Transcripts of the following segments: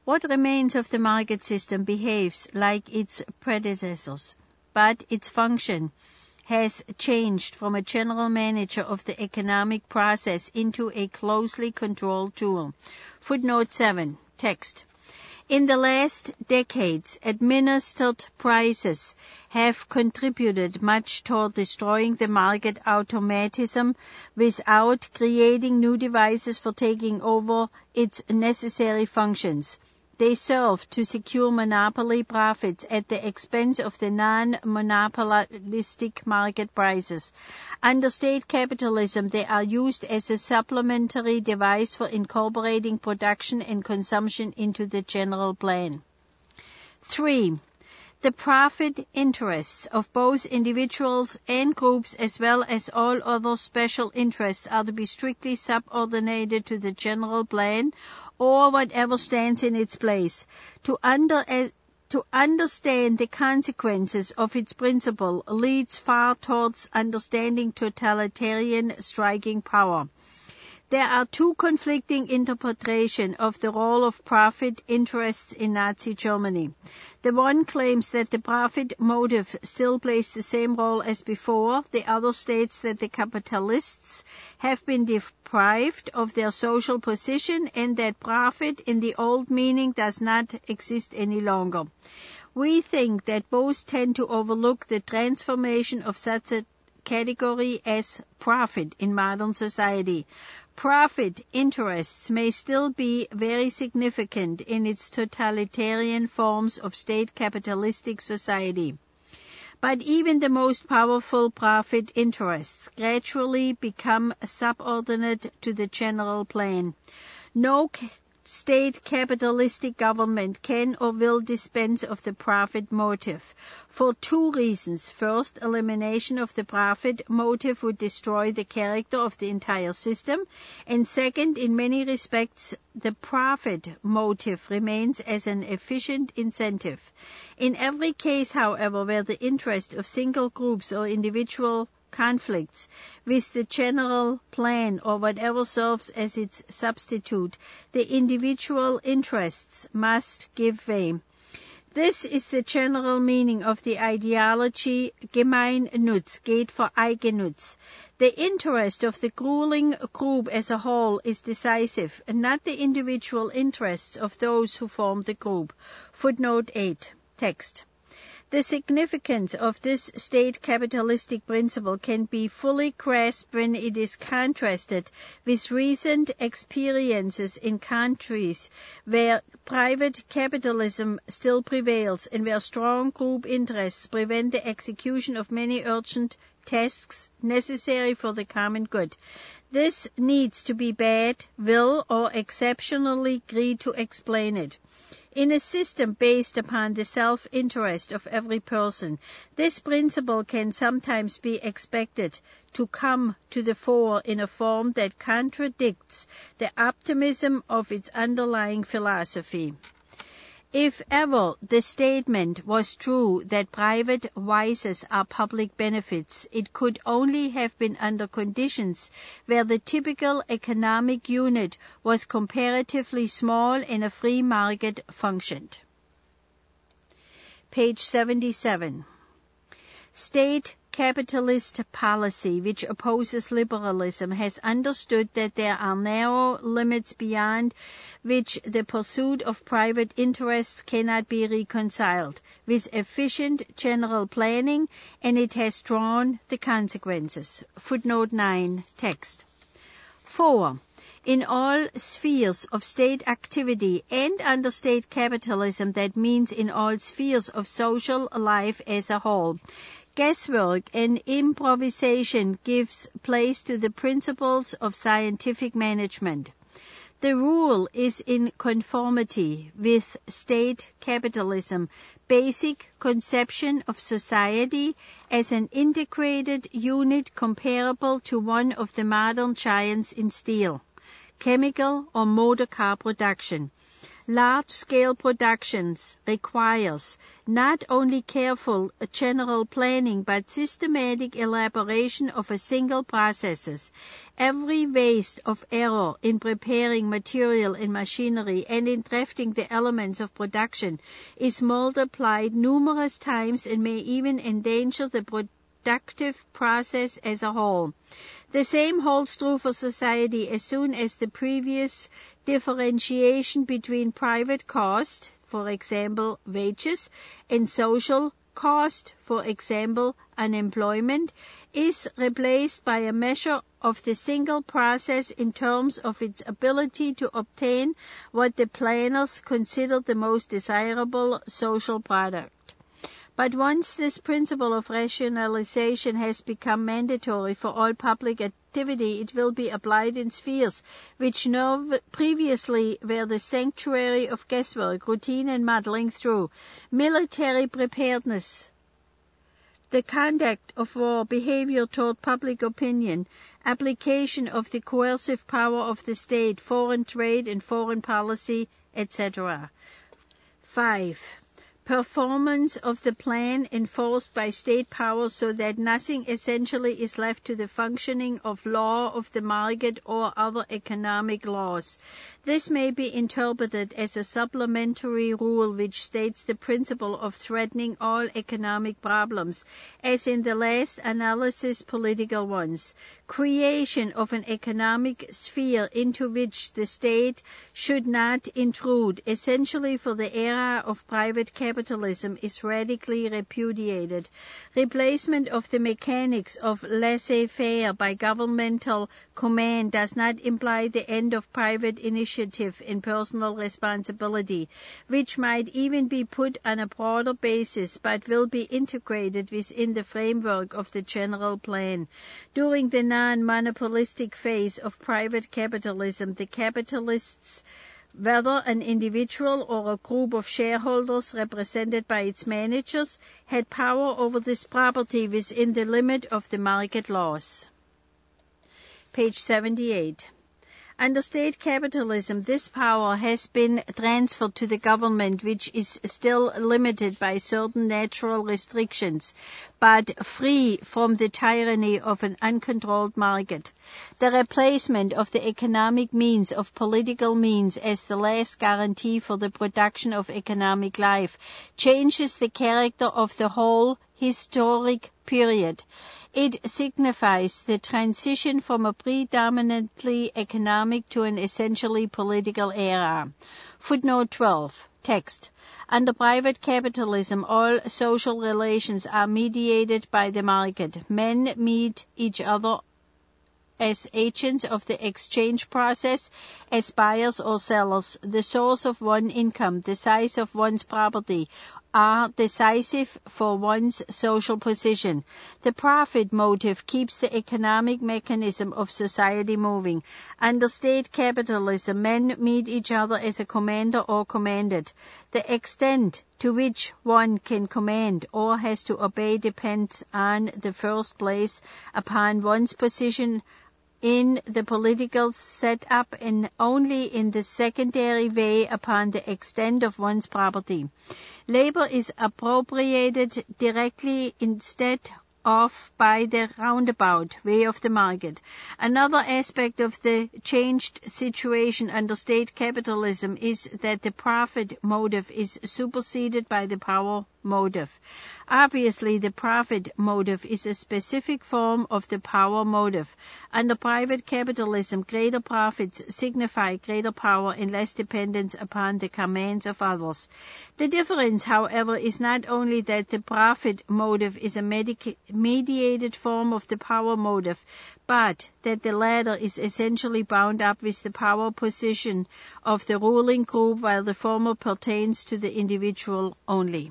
What remains of the market system behaves like its predecessors, but its function has changed from a general manager of the economic process into a closely controlled tool. Footnote 7. Text. In the last decades, administered prices have contributed much toward destroying the market automatism without creating new devices for taking over its necessary functions. They serve to secure monopoly profits at the expense of the non-monopolistic market prices. Under state capitalism, they are used as a supplementary device for incorporating production and consumption into the general plan. 3. The profit interests of both individuals and groups as well as all other special interests are to be strictly subordinated to the general plan or whatever stands in its place. To understand the consequences of its principle leads far towards understanding totalitarian striking power. There are two conflicting interpretations of the role of profit interests in Nazi Germany. The one claims that the profit motive still plays the same role as before. The other states that the capitalists have been deprived of their social position and that profit in the old meaning does not exist any longer. We think that both tend to overlook the transformation of such a category as profit in modern society. Profit interests may still be very significant in its totalitarian forms of state capitalistic society. But even the most powerful profit interests gradually become subordinate to the general plan. No state capitalistic government can or will dispense of the profit motive. For two reasons. First, elimination of the profit motive would destroy the character of the entire system. And second, in many respects, the profit motive remains as an efficient incentive. In every case, however, where the interest of single groups or individual conflicts with the general plan or whatever serves as its substitute, the individual interests must give way. This is the general meaning of the ideology Gemeinnutz geht vor Eigennutz. The interest of the ruling group as a whole is decisive, and not the individual interests of those who form the group. Footnote 8. Text. The significance of this state capitalistic principle can be fully grasped when it is contrasted with recent experiences in countries where private capitalism still prevails and where strong group interests prevent the execution of many urgent tasks necessary for the common good. This needs to be bad will or exceptionally greed to explain it. In a system based upon the self-interest of every person, this principle can sometimes be expected to come to the fore in a form that contradicts the optimism of its underlying philosophy. If ever the statement was true that private vices are public benefits, it could only have been under conditions where the typical economic unit was comparatively small and a free market functioned. Page 77. State capitalist policy, which opposes liberalism, has understood that there are narrow limits beyond which the pursuit of private interests cannot be reconciled with efficient general planning, and it has drawn the consequences. Footnote 9. Text. 4. In all spheres of state activity and under state capitalism, that means in all spheres of social life as a whole, guesswork and improvisation gives place to the principles of scientific management. The rule is in conformity with state capitalism, basic conception of society as an integrated unit comparable to one of the modern giants in steel, chemical or motor car production. Large-scale productions requires not only careful general planning but systematic elaboration of a single processes. Every waste of error in preparing material and machinery and in drafting the elements of production is multiplied numerous times and may even endanger the productive process as a whole. The same holds true for society as soon as the previous differentiation between private cost, for example, wages, and social cost, for example, unemployment, is replaced by a measure of the single process in terms of its ability to obtain what the planners consider the most desirable social product. But once this principle of rationalization has become mandatory for all public activity, it will be applied in spheres which previously were the sanctuary of guesswork, routine and muddling through. Military preparedness, the conduct of war, behavior toward public opinion, application of the coercive power of the state, foreign trade and foreign policy, etc. 5. Performance of the plan enforced by state powers so that nothing essentially is left to the functioning of law of the market or other economic laws. This may be interpreted as a supplementary rule which states the principle of threatening all economic problems, as in the last analysis political ones. Creation of an economic sphere into which the state should not intrude, essentially for the era of private capitalism, is radically repudiated. Replacement of the mechanics of laissez-faire by governmental command does not imply the end of private initiative and personal responsibility, which might even be put on a broader basis but will be integrated within the framework of the general plan. During the non-monopolistic phase of private capitalism, the capitalists, whether an individual or a group of shareholders represented by its managers, had power over this property within the limit of the market laws. Page 78. Under state capitalism, this power has been transferred to the government, which is still limited by certain natural restrictions, but free from the tyranny of an uncontrolled market. The replacement of the economic means of political means as the last guarantee for the production of economic life changes the character of the whole historic period. It signifies the transition from a predominantly economic to an essentially political era. Footnote 12. Text. Under private capitalism, all social relations are mediated by the market. Men meet each other as agents of the exchange process, as buyers or sellers. The source of one's income, the size of one's property, are decisive for one's social position. The profit motive keeps the economic mechanism of society moving. Under state capitalism, men meet each other as a commander or commanded. The extent to which one can command or has to obey depends on the first place upon one's position in the political setup and only in the secondary way upon the extent of one's property. Labor is appropriated directly instead of by the roundabout way of the market. Another aspect of the changed situation under state capitalism is that the profit motive is superseded by the power motive. Obviously, the profit motive is a specific form of the power motive. Under private capitalism, greater profits signify greater power and less dependence upon the commands of others. The difference, however, is not only that the profit motive is a mediated form of the power motive, but that the latter is essentially bound up with the power position of the ruling group while the former pertains to the individual only.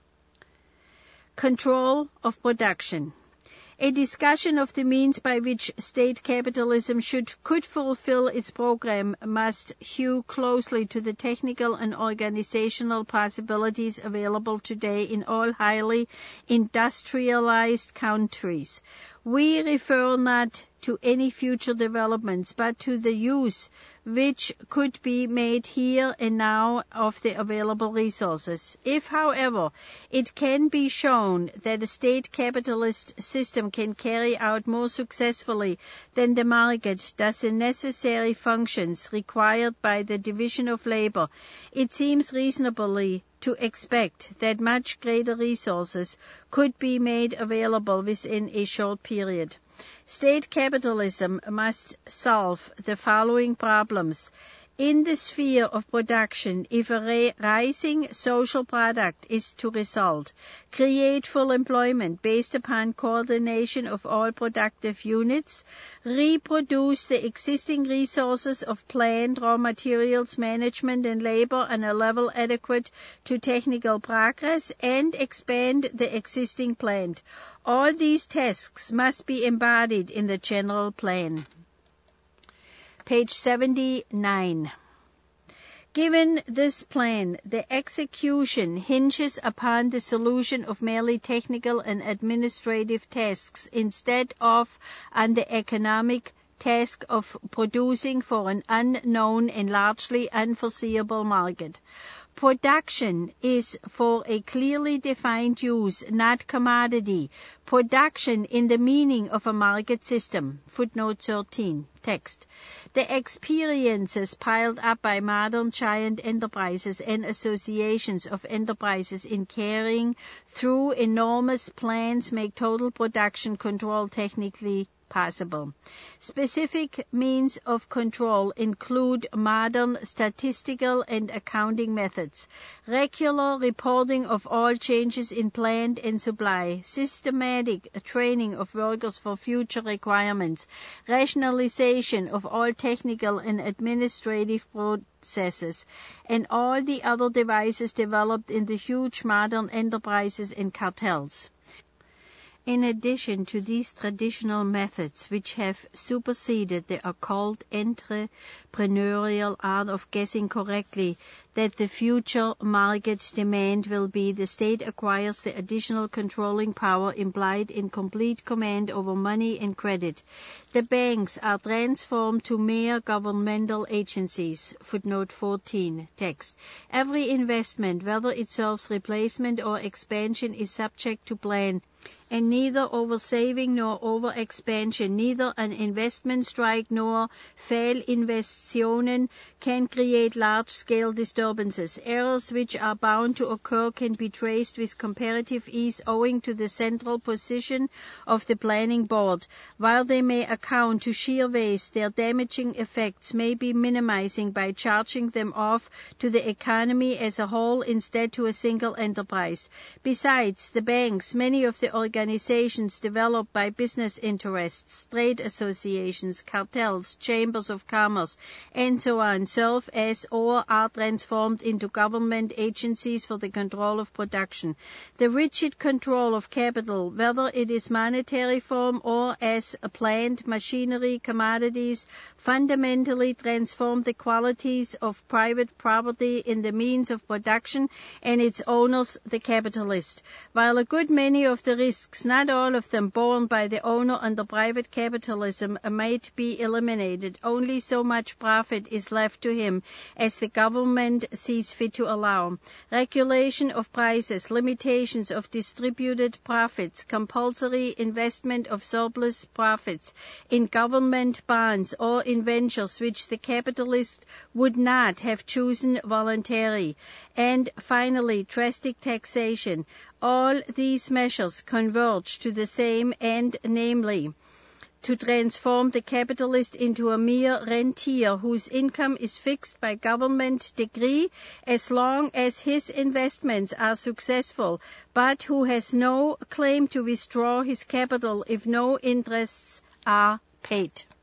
Control of production. A discussion of the means by which state capitalism could fulfill its program must hew closely to the technical and organizational possibilities available today in all highly industrialized countries. We refer not to any future developments, but to the use which could be made here and now of the available resources. If, however, it can be shown that a state capitalist system can carry out more successfully than the market does the necessary functions required by the division of labor, it seems reasonably to expect that much greater resources could be made available within a short period. State capitalism must solve the following problems. In the sphere of production, if a rising social product is to result, create full employment based upon coordination of all productive units, reproduce the existing resources of plant, raw materials, management, and labor on a level adequate to technical progress, and expand the existing plant. All these tasks must be embodied in the general plan. Page 79. Given this plan, the execution hinges upon the solution of merely technical and administrative tasks instead of on the economic task of producing for an unknown and largely unforeseeable market. Production is for a clearly defined use, not commodity. Production in the meaning of a market system. Footnote 13. Text. The experiences piled up by modern giant enterprises and associations of enterprises in carrying through enormous plans make total production control technically possible. Specific means of control include modern statistical and accounting methods, regular reporting of all changes in plant and supply, systematic training of workers for future requirements, rationalization of all technical and administrative processes, and all the other devices developed in the huge modern enterprises and cartels. In addition to these traditional methods, which have superseded the occult entrepreneurial art of guessing correctly that the future market demand will be, the state acquires the additional controlling power implied in complete command over money and credit. The banks are transformed to mere governmental agencies. Footnote 14. Text. Every investment, whether it serves replacement or expansion, is subject to plan, and neither oversaving nor overexpansion, neither an investment strike nor Fehlinvestitionen can create large-scale disturbances. Errors which are bound to occur can be traced with comparative ease owing to the central position of the planning board. While they may account to sheer waste, their damaging effects may be minimizing by charging them off to the economy as a whole instead to a single enterprise. Besides, the banks, many of the organizations developed by business interests, trade associations, cartels, chambers of commerce, and so on, serve as or are transformed into government agencies for the control of production. The rigid control of capital, whether it is monetary form or as a plant, machinery, commodities, fundamentally transform the qualities of private property in the means of production and its owners, the capitalist. While a good many of the risks, not all of them borne by the owner under private capitalism, might be eliminated, only so much profit is left to him as the government sees fit to allow. Regulation of prices, limitations of distributed profits, compulsory investment of surplus profits in government bonds or in ventures which the capitalist would not have chosen voluntarily, and finally drastic taxation. All these measures converge to the same end, namely, to transform the capitalist into a mere rentier whose income is fixed by government decree as long as his investments are successful, but who has no claim to withdraw his capital if no interests are paid.